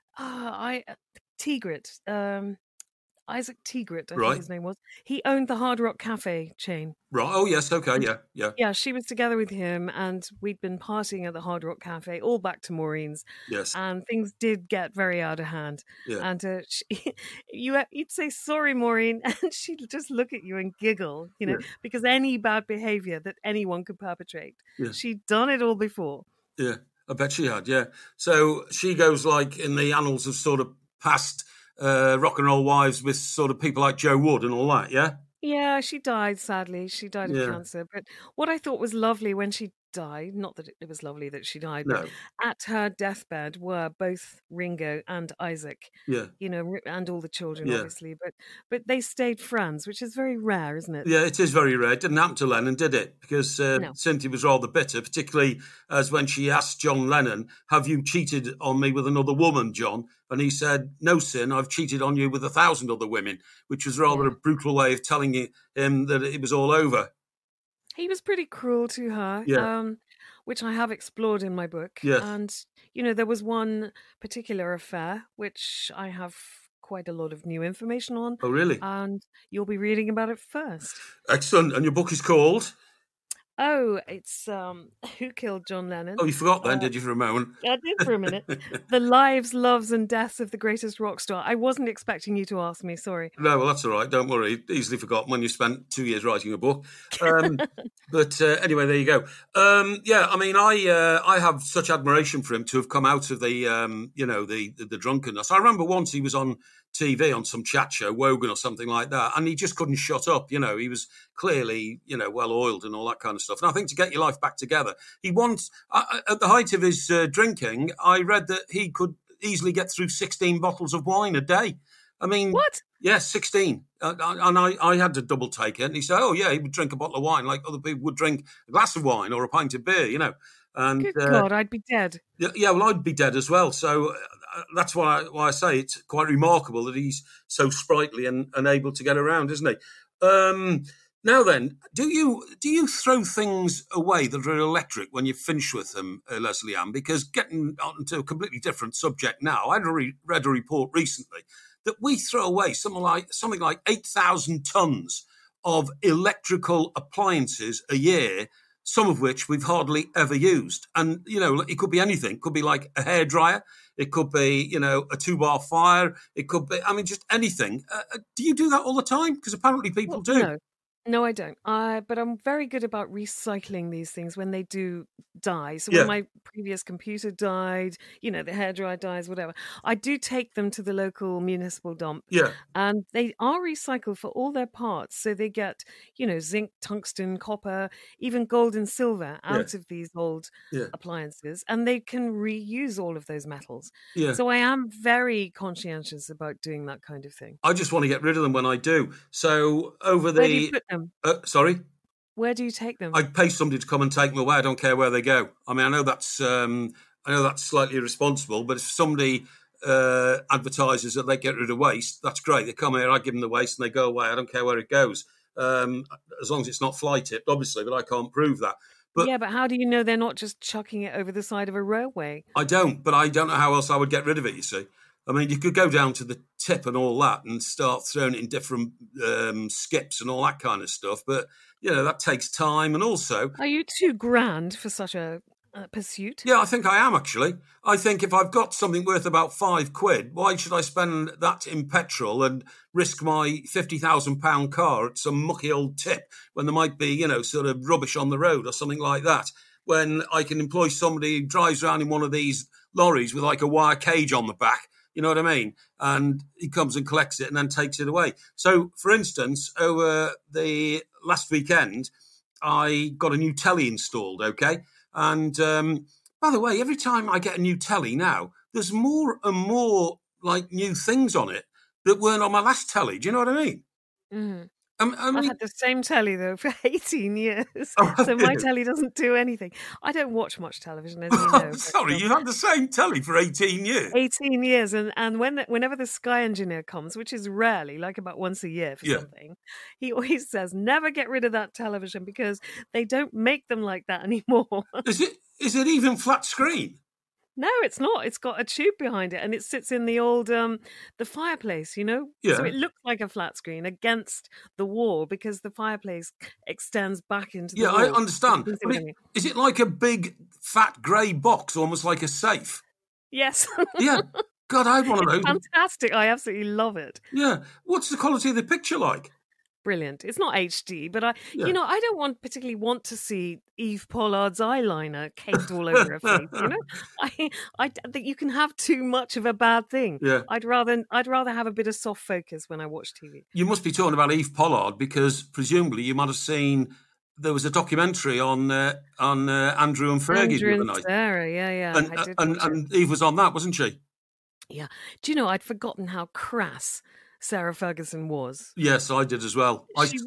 Tigrit, Isaac Tigrit, I think his name was. He owned the Hard Rock Cafe chain. Right. Oh, yes. Okay. Yeah. Yeah, she was together with him, and we'd been partying at the Hard Rock Cafe, all back to Maureen's. Yes. And things did get very out of hand. Yeah. And you'd say, sorry, Maureen, and she'd just look at you and giggle, because any bad behavior that anyone could perpetrate, she'd done it all before. Yeah, I bet she had, yeah. So she goes like in the annals of sort of past rock and roll wives with sort of people like Joe Wood and all that, yeah? Yeah, she died, sadly. She died of cancer. But what I thought was lovely when she died, not that it was lovely that she died, but at her deathbed were both Ringo and Isaac. Yeah. And all the children, obviously. But they stayed friends, which is very rare, isn't it? Yeah, it is very rare. It didn't happen to Lennon, did it? Because Cynthia was rather bitter, particularly as when she asked John Lennon, have you cheated on me with another woman, John? And he said, no, Sin, I've cheated on you with 1,000 other women, which was rather a brutal way of telling him that it was all over. He was pretty cruel to her, which I have explored in my book. Yes. And, there was one particular affair, which I have quite a lot of new information on. Oh, really? And you'll be reading about it first. Excellent. And your book is called? Oh, it's Who Killed John Lennon? Oh, you forgot then, did you, for a moment? I did for a minute. The Lives, Loves and Deaths of the Greatest Rock Star. I wasn't expecting you to ask me, sorry. No, well, that's all right. Don't worry. Easily forgotten when you spent 2 years writing a book. But anyway, there you go. I mean, I have such admiration for him to have come out of the, the drunkenness. I remember once he was on TV on some chat show, Wogan or something like that, and he just couldn't shut up. He was clearly, well oiled and all that kind of stuff. And I think to get your life back together, he once, at the height of his drinking, I read that he could easily get through 16 bottles of wine a day. I mean, what? Yes, 16. And I had to double take it. And he said, oh, yeah, he would drink a bottle of wine like other people would drink a glass of wine or a pint of beer, And, good God, I'd be dead. Yeah, well, I'd be dead as well. So that's why I say it's quite remarkable that he's so sprightly and able to get around, isn't he? Now then, do you throw things away that are electric when you finish with them, Leslie Ann? Because getting onto a completely different subject now, I read a report recently that we throw away something like 8,000 tons of electrical appliances a year, some of which we've hardly ever used. And, it could be anything. It could be like a hairdryer. It could be, a 2-bar fire. It could be, just anything. Do you do that all the time? Because apparently people do. No. No, I don't. But I'm very good about recycling these things when they do die. So when my previous computer died, the hairdryer dies, whatever, I do take them to the local municipal dump. Yeah. And they are recycled for all their parts. So they get, zinc, tungsten, copper, even gold and silver out of these old appliances. And they can reuse all of those metals. Yeah. So I am very conscientious about doing that kind of thing. I just want to get rid of them when I do. So over the... Where do you put them? Sorry? Where do you take them? I pay somebody to come and take them away. I don't care where they go. I mean, I know that's slightly irresponsible, but if somebody advertises that they get rid of waste, that's great. They come here, I give them the waste, and they go away. I don't care where it goes, as long as it's not fly tipped, obviously. But I can't prove that. But how do you know they're not just chucking it over the side of a railway? I don't know how else I would get rid of it. You see. I mean, you could go down to the tip and all that and start throwing it in different skips and all that kind of stuff. But, that takes time. And also... Are you too grand for such a pursuit? Yeah, I think I am, actually. I think if I've got something worth about £5, why should I spend that in petrol and risk my £50,000 car at some mucky old tip when there might be, sort of rubbish on the road or something like that, when I can employ somebody who drives around in one of these lorries with like a wire cage on the back? You know what I mean? And he comes and collects it and then takes it away. So, for instance, over the last weekend, I got a new telly installed, okay? And by the way, every time I get a new telly now, there's more and more like new things on it that weren't on my last telly. Do you know what I mean? Mm-hmm. I've had the same telly, though, for 18 years. So my telly doesn't do anything. I don't watch much television, as you know. Sorry, you've had the same telly for 18 years? 18 years. And whenever the Sky engineer comes, which is rarely, like about once a year for something, he always says, never get rid of that television because they don't make them like that anymore. Is it even flat screen? No, it's not. It's got a tube behind it, and it sits in the old the fireplace, Yeah. So it looks like a flat screen against the wall because the fireplace extends back into the wall. Yeah, I understand. Is it like a big, fat, grey box, almost like a safe? Yes. Yeah. God, I want to know. Fantastic. I absolutely love it. Yeah. What's the quality of the picture like? Brilliant. It's not HD, but I don't particularly want to see Eve Pollard's eyeliner caked all over her face. I think you can have too much of a bad thing. Yeah. I'd rather have a bit of soft focus when I watch TV. You must be talking about Eve Pollard because presumably you might have seen there was a documentary on Andrew and Fergie Andrew the other and night. Sarah, yeah. I did watch and Eve was on that, wasn't she? Yeah. Do you know I'd forgotten how crass Sarah Ferguson was. Yes, I did as well.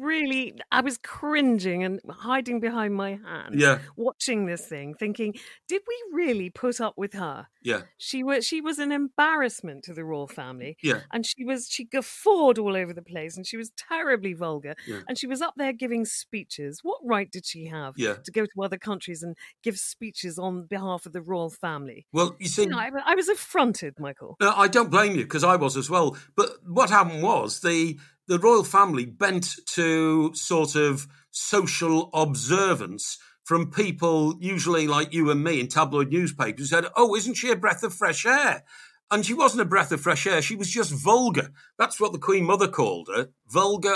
I was cringing and hiding behind my hand, watching this thing, thinking, did we really put up with her? Yeah. She was an embarrassment to the royal family. Yeah. And she guffawed all over the place and she was terribly vulgar. Yeah. And she was up there giving speeches. What right did she have to go to other countries and give speeches on behalf of the royal family? Well, you see... I was affronted, Michael. No, I don't blame you because I was as well. But what happened was the royal family bent to sort of social observance from people usually like you and me in tabloid newspapers who said, oh, isn't she a breath of fresh air? And she wasn't a breath of fresh air. She was just vulgar. That's what the Queen Mother called her. Vulgar.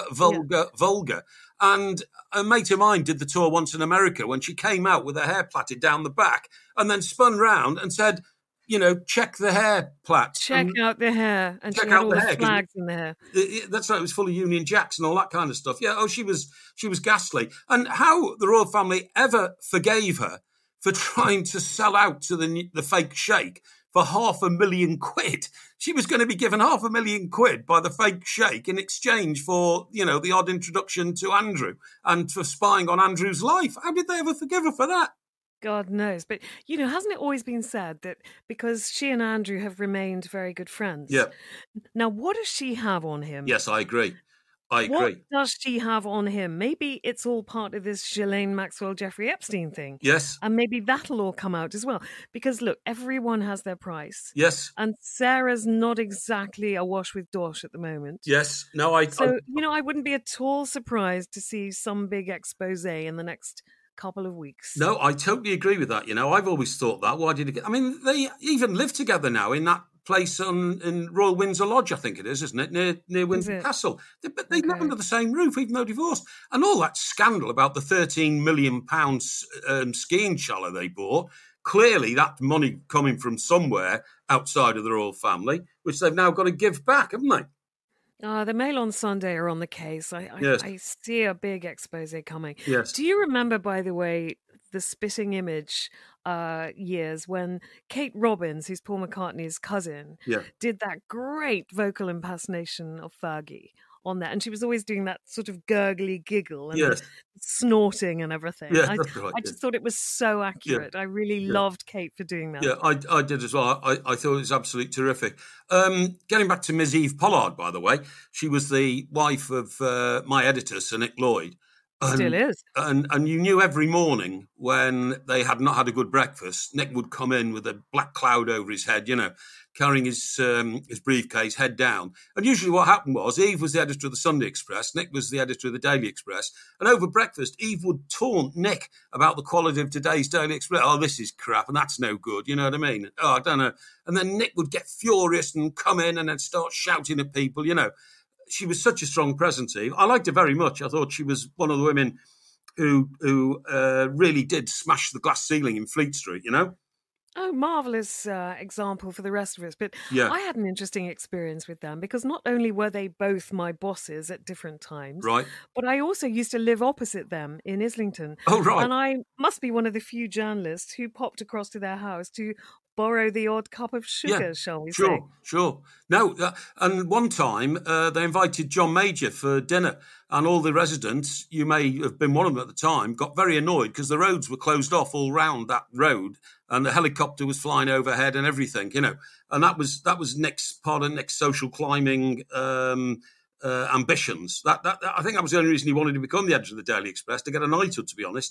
And a mate of mine did the tour once in America when she came out with her hair plaited down the back and then spun round and said, check the hair plait. Check out the hair. And check out all the flags in the hair. That's right. It was full of Union Jacks and all that kind of stuff. Yeah. Oh, she was ghastly. And how the royal family ever forgave her for trying to sell out to the fake sheikh for £500,000. She was going to be given £500,000 by the fake sheikh in exchange for, the odd introduction to Andrew and for spying on Andrew's life. How did they ever forgive her for that? God knows. But, hasn't it always been said that because she and Andrew have remained very good friends? Yeah. Now, what does she have on him? Yes, I agree. I What agree. does she have on him? Maybe it's all part of this Ghislaine Maxwell, Jeffrey Epstein thing. Yes. And maybe that'll all come out as well. Because look, everyone has their price. Yes. And Sarah's not exactly a wash with dosh at the moment. Yes. No, So, I wouldn't be at all surprised to see some big expose in the next couple of weeks. No, I totally agree with that. I've always thought that. Why did it get... I mean, they even live together now in that place in Royal Windsor Lodge, I think it is, isn't it? Near Windsor Castle. But they live under the same roof, even though divorced. And all that scandal about the £13 million skiing chalet they bought, clearly that money coming from somewhere outside of the royal family, which they've now got to give back, haven't they? The Mail on Sunday are on the case. I see a big expose coming. Yes. Do you remember, by the way, the Spitting Image years when Kate Robbins, who's Paul McCartney's cousin, did that great vocal impersonation of Fergie on there? And she was always doing that sort of gurgly giggle and snorting and everything. Yeah, that's right. I just thought it was so accurate. I really loved Kate for doing that. Yeah, I did as well. I thought it was absolutely terrific. Getting back to Ms. Eve Pollard, by the way, she was the wife of my editor, Sir Nick Lloyd. Still is. And you knew every morning when they had not had a good breakfast, Nick would come in with a black cloud over his head, carrying his briefcase, head down. And usually what happened was Eve was the editor of the Sunday Express, Nick was the editor of the Daily Express, and over breakfast, Eve would taunt Nick about the quality of today's Daily Express. Oh, this is crap, and that's no good, you know what I mean? Oh, I don't know. And then Nick would get furious and come in and then start shouting at people, She was such a strong presence, Eve. I liked her very much. I thought she was one of the women who really did smash the glass ceiling in Fleet Street, Oh, marvellous example for the rest of us. But I had an interesting experience with them because not only were they both my bosses at different times, right, but I also used to live opposite them in Islington. Oh, right. And I must be one of the few journalists who popped across to their house to borrow the odd cup of sugar, shall we say? Sure. No, and one time they invited John Major for dinner, and all the residents, you may have been one of them at the time, got very annoyed because the roads were closed off all round that road, and the helicopter was flying overhead and everything, And that was Nick's part of Nick's social climbing ambitions. That I think that was the only reason he wanted to become the editor of the Daily Express, to get a knighthood, to be honest.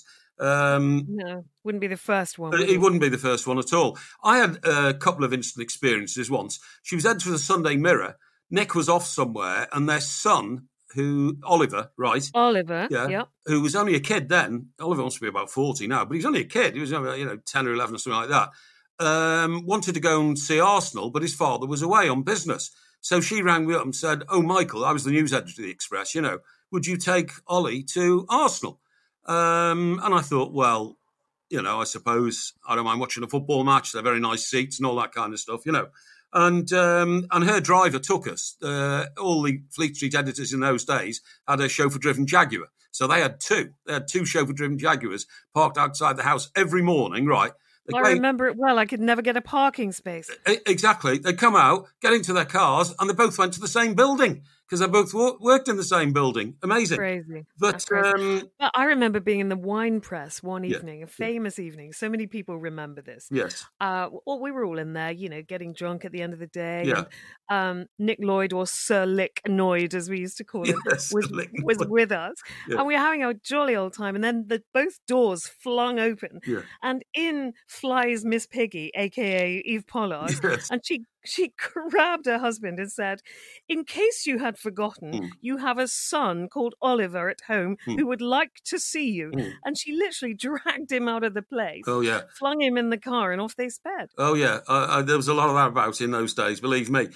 No, wouldn't be the first one. He wouldn't be the first one at all. I had a couple of instant experiences once. She was editor of the Sunday Mirror. Nick was off somewhere, and their son, Oliver, right? Oliver, yeah. Who was only a kid then. Oliver must be about 40 now, but he was only a kid. He was, 10 or 11 or something like that. Wanted to go and see Arsenal, but his father was away on business. So she rang me up and said, "Oh, Michael, I was the news editor of the Express, would you take Ollie to Arsenal?" And I thought, well, I suppose I don't mind watching a football match. They're very nice seats and all that kind of stuff, And her driver took us. All the Fleet Street editors in those days had a chauffeur-driven Jaguar. So they had two. They had two chauffeur-driven Jaguars parked outside the house every morning, right? I remember it well. I could never get a parking space. Exactly. They come out, get into their cars, and they both went to the same building because they both worked in the same building. Amazing. Crazy. But I remember being in the wine press one evening, a famous evening. So many people remember this. Yes. We were all in there, getting drunk at the end of the day. Yeah. And, Nick Lloyd, or Sir Lick Noyd, as we used to call him, was with us. Yeah. And we were having a jolly old time. And then both doors flung open. Yeah. And in flies Miss Piggy, a.k.a. Eve Pollard. Yes. And she grabbed her husband and said, "In case you had forgotten, you have a son called Oliver at home who would like to see you." And she literally dragged him out of the place. Oh, yeah. Flung him in the car and off they sped. Oh, yeah. There was a lot of that about in those days, believe me.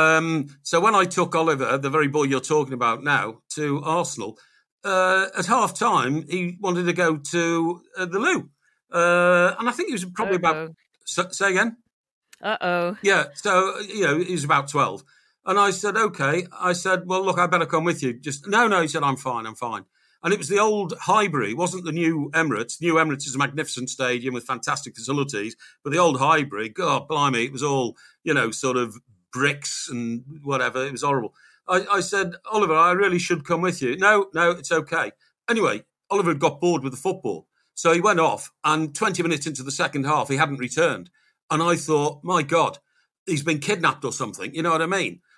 So when I took Oliver, the very boy you're talking about now, to Arsenal, at half-time, he wanted to go to the loo. And I think he was probably about... Say again? Uh-oh. Yeah, so, he was about 12. And I said, okay. I said, well, look, I better come with you. No, he said, I'm fine. And it was the old Highbury. It wasn't the new Emirates. New Emirates is a magnificent stadium with fantastic facilities. But the old Highbury, God, blimey, it was all, sort of bricks and whatever. It was horrible. I said, Oliver, I really should come with you. No, it's okay. Anyway, Oliver had got bored with the football. So he went off, and 20 minutes into the second half, he hadn't returned. And I thought, my God, he's been kidnapped or something. You know what I mean?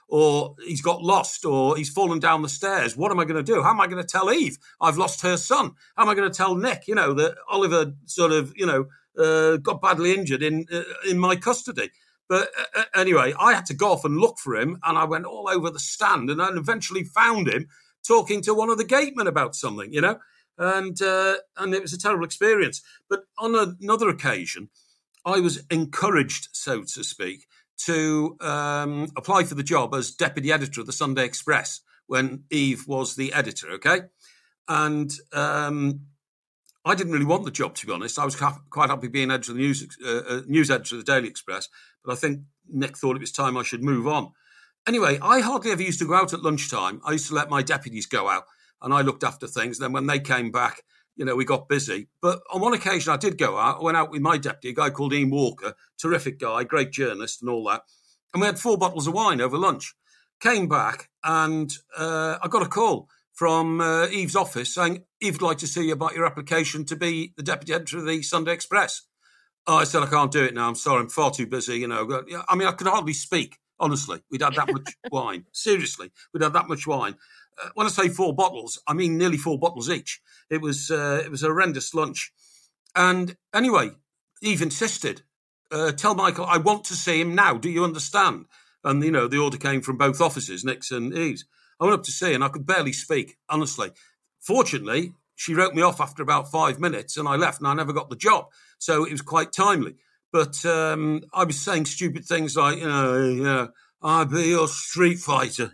or he's got lost, or he's fallen down the stairs. What am I going to do? How am I going to tell Eve I've lost her son? How am I going to tell Nick, that Oliver sort of, got badly injured in my custody? But anyway, I had to go off and look for him, and I went all over the stand, and then eventually found him talking to one of the gatemen about something, and it was a terrible experience. But on another occasion, I was encouraged, so to speak, to apply for the job as deputy editor of the Sunday Express when Eve was the editor, okay? And I didn't really want the job, to be honest. I was quite happy being editor of the news editor of the Daily Express, but I think Nick thought it was time I should move on. Anyway, I hardly ever used to go out at lunchtime. I used to let my deputies go out, and I looked after things. Then when they came back, we got busy. But on one occasion I did go out. I went out with my deputy, a guy called Ian Walker, terrific guy, great journalist and all that. And we had 4 bottles of wine over lunch. Came back, and I got a call from Eve's office saying, Eve would like to see you about your application to be the deputy editor of the Sunday Express. I said, I can't do it now. I'm sorry, I'm far too busy. I could hardly speak, honestly. We'd had that much wine. Seriously, we'd had that much wine. When I say 4 bottles, I mean nearly 4 bottles each. It was a horrendous lunch. And anyway, Eve insisted, tell Michael, I want to see him now. Do you understand? And, the order came from both offices, Nick's and Eve's. I went up to see her, and I could barely speak, honestly. Fortunately, she wrote me off after about 5 minutes, and I left, and I never got the job. So it was quite timely. But I was saying stupid things like, I'll be your street fighter.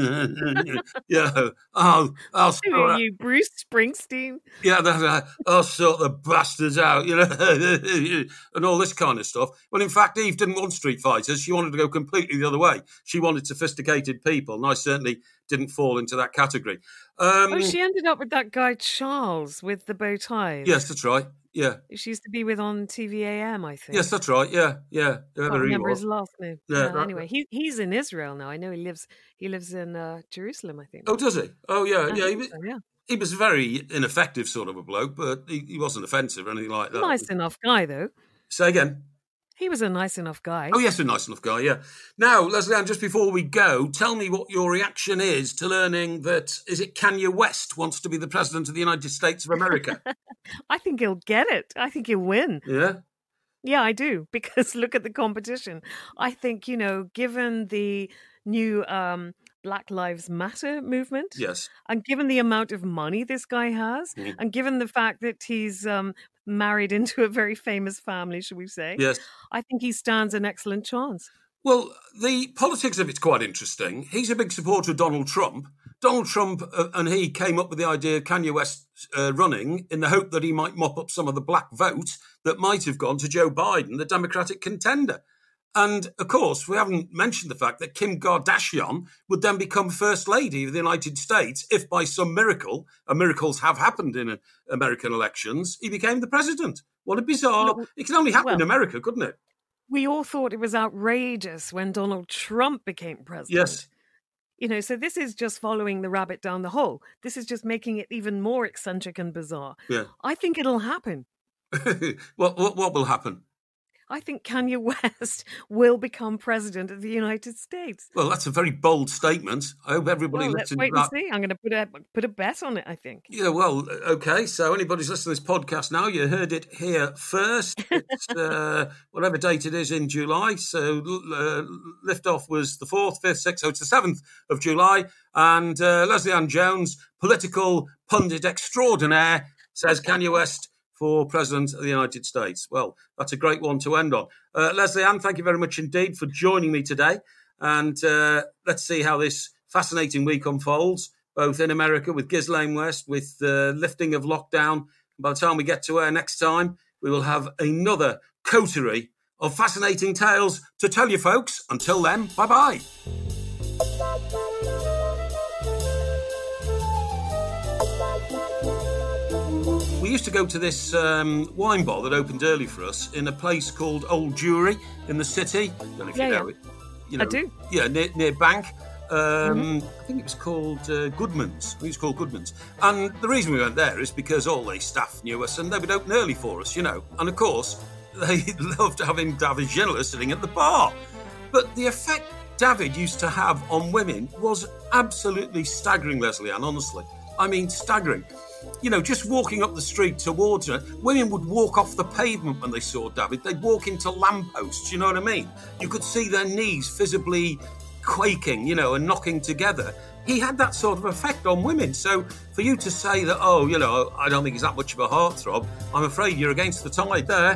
I'll Who are you, Bruce Springsteen? Yeah, I'll sort the bastards out, and all this kind of stuff. Well, in fact, Eve didn't want street fighters. She wanted to go completely the other way. She wanted sophisticated people, and I certainly didn't fall into that category. She ended up with that guy Charles with the bow ties. Yes, that's right. Yeah, she used to be with on TVAM, I think. Yes, that's right. Yeah. I can't remember his last name. Yeah. Anyway, he's in Israel now. I know he lives in Jerusalem, I think. Oh, does he? Oh, yeah, yeah. He was very ineffective sort of a bloke, but he wasn't offensive or anything like that. Nice enough guy, though. Say again. He was a nice enough guy. Oh, yes, a nice enough guy, yeah. Now, Lesley-Ann, just before we go, tell me what your reaction is to learning that, is it Kanye West wants to be the president of the United States of America? I think he'll get it. I think he'll win. Yeah? Yeah, I do, because look at the competition. I think, given the new Black Lives Matter movement, yes, and given the amount of money this guy has, and given the fact that he's married into a very famous family, should we say? Yes. I think he stands an excellent chance. Well, the politics of it's quite interesting. He's a big supporter of Donald Trump. Donald Trump and he came up with the idea of Kanye West running in the hope that he might mop up some of the black vote that might have gone to Joe Biden, the Democratic contender. And, of course, we haven't mentioned the fact that Kim Kardashian would then become First Lady of the United States if by some miracle, and miracles have happened in American elections, he became the president. What a bizarre... It can only happen in America, couldn't it? We all thought it was outrageous when Donald Trump became president. Yes. So this is just following the rabbit down the hole. This is just making it even more eccentric and bizarre. Yeah. I think it'll happen. What will happen? I think Kanye West will become president of the United States. Well, that's a very bold statement. I hope everybody let's listens wait to that. and see. I'm going to put a bet on it, I think. Yeah, well, okay. So anybody's listening to this podcast now, you heard it here first. It's whatever date it is in July. So liftoff was the 4th, 5th, 6th. So it's the 7th of July. And Lesley-Ann Jones, political pundit extraordinaire, says Kanye West for President of the United States. Well, that's a great one to end on. Lesley-Ann, thank you very much indeed for joining me today. And let's see how this fascinating week unfolds, both in America with Ghislaine West, with the lifting of lockdown. By the time we get to air next time, we will have another coterie of fascinating tales to tell you folks. Until then, bye-bye. We used to go to this wine bar that opened early for us in a place called Old Jewry in the city. I don't know if you know it. I do. Yeah, near Bank. I think it was called Goodman's. I think it's called Goodman's. And the reason we went there is because all the staff knew us and they would open early for us, And of course, they loved having David Ginola sitting at the bar. But the effect David used to have on women was absolutely staggering, Leslie Ann, honestly. I mean, staggering. You know, just walking up the street towards her, women would walk off the pavement when they saw David. They'd walk into lampposts, you know what I mean? You could see their knees visibly quaking, you know, and knocking together. He had that sort of effect on women. So for you to say that, oh, you know, I don't think he's that much of a heartthrob, I'm afraid you're against the tide there.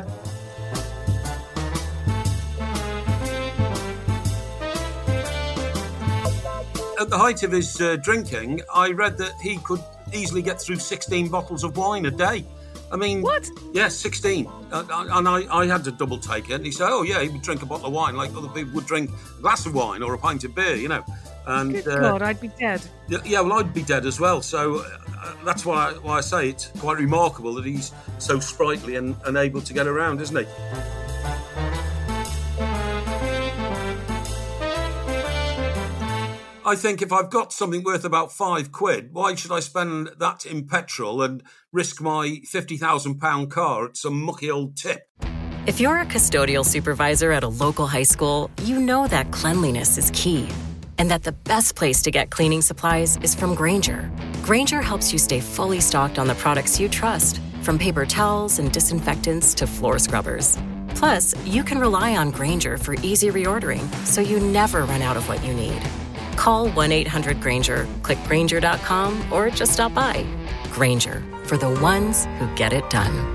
At the height of his drinking, I read that he could easily get through 16 bottles of wine a day. I mean... What? Yes, 16. And I had to double take it. And he said, oh, yeah, he would drink a bottle of wine like other people would drink a glass of wine or a pint of beer, you know. And, Good God, I'd be dead. Yeah, well, I'd be dead as well. So that's why I say it's quite remarkable that he's so sprightly and able to get around, isn't he? I think if I've got something worth about £5, why should I spend that in petrol and risk my £50,000 car at some mucky old tip? If you're a custodial supervisor at a local high school, you know that cleanliness is key, and that the best place to get cleaning supplies is from Grainger. Grainger helps you stay fully stocked on the products you trust, from paper towels and disinfectants to floor scrubbers. Plus, you can rely on Grainger for easy reordering, so you never run out of what you need. Call 1-800-GRAINGER, click Grainger.com, or just stop by. Grainger, for the ones who get it done.